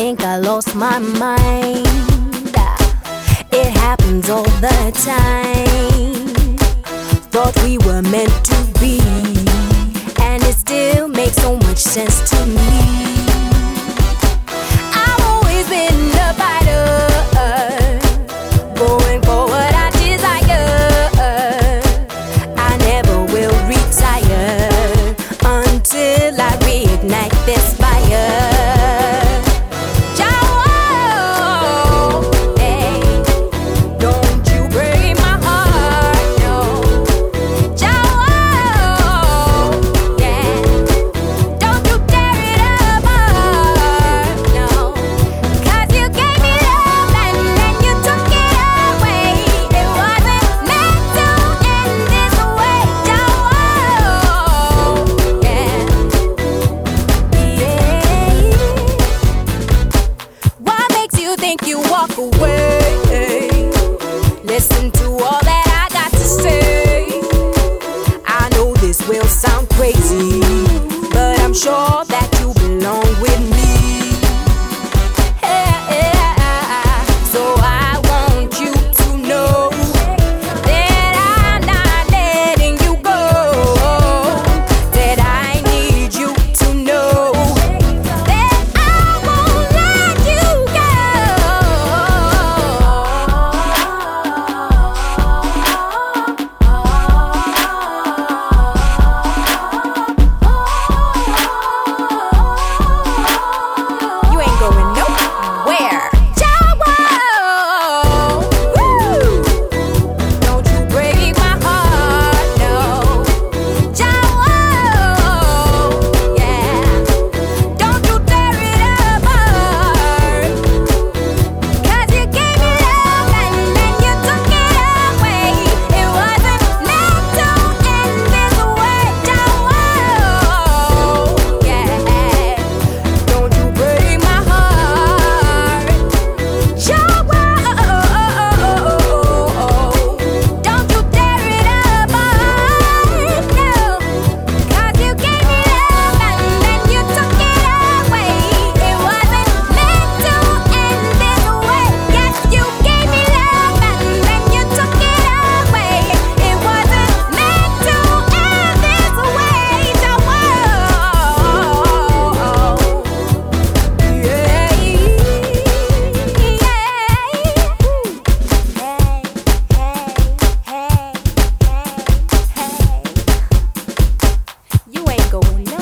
think I lost my mind. It happens all the time. Thought we were meant to be, and it still makes so much sense to me. I've always been a fighter, going for what I desire. I never will retire until I reignite this fire. Think you walk away. Listen to all that I got to say. I know this will sound crazy, but I'm sure that you belong with me. So I want you to know that I'm not letting you go, that I need you to know that I won't let you go. You ain't going nowhere. Woo! Don't you break my heart, no. Yeah. Don't you tear it apart. 'Cause you gave me love and then you took it away. It wasn't meant to end this way. Yeah. Don't you break my heart. Don't you tear it apart, no. 'Cause you gave me love and then you took it away. It wasn't meant to end this way. Yes, you gave me love and then you took it away. It wasn't meant to end this way. You ain't going nowhere.